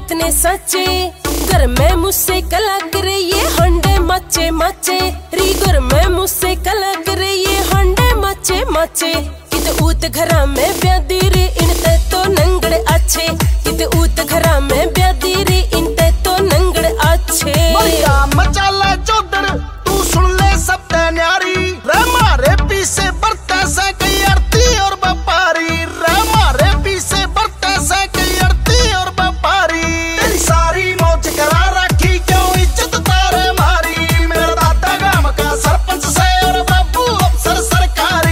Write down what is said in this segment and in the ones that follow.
कितने सच्चे, घर में मुझसे कला करे ये हंडे मचे मचे, री घर में मुझसे कला करे ये हंडे मचे मचे। कित ऊत घरा में ब्यादी रे इनते तो नंगड़े अच्छे, कित ऊत घरा में ब्यादी रे इनते तो नंगड़े अच्छे। मचाला चौधर तू सुन ले सब न्यारी, रे मारे पीछे बरता से कई आरती और व्यापारी, रे मारे पीछे बरता से कई आरती और व्यापारी। तेरी सारी मौज करा रखी क्यों इज्जत तारे मारी, मेरा दादा गांव का सरपंच से और बाबू अफसर सरकारी।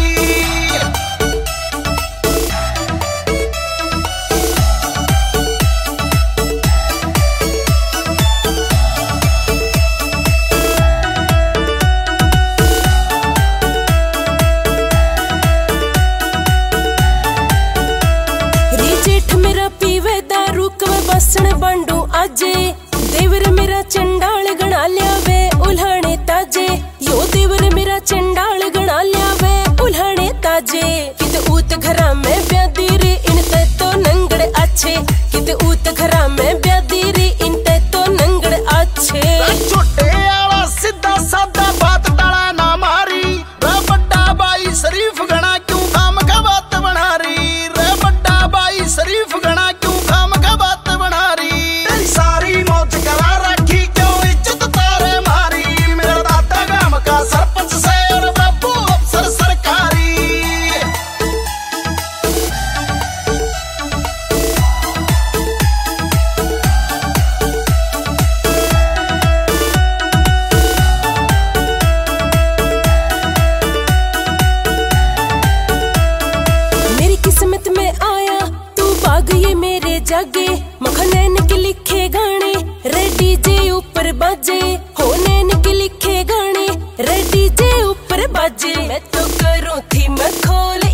बसण बंडू आजे, देवर मेरा चंडाल गणा ल्यावे उल्हाने ताजे, यो देवर मेरा चंडाल गणा ल्यावे उल्हाने ताजे। कित ऊत घरा में ब्यादी रे इनते तो नंगड़े अच्छे, कित ऊत घरा में ब्यादी रे इनते तो नंगड़े अच्छे। छोटे आला सीधा साधा बात टाला ना मारी, रे बड्डा बाई शरीफ गणा क्यों काम का बात बना रही, रे बड्डा बाई शरीफ गणा क्यों काम का बात बना रही। तेरी सारी मौज करा रखी क्यों इज्जत तारे मारी, मेरा दादा गांव का सरपंच से और बाबू अफसर सरकारी। मेरी किस्मत में आया तू बाग ये मेरे जागे, मखनैन के लिखे गाने रे डीजे ऊपर बाजे, हो नैन के लिखे गाने रे डीजे ऊपर बाजे। मैं तो करूँ थी मैं खोले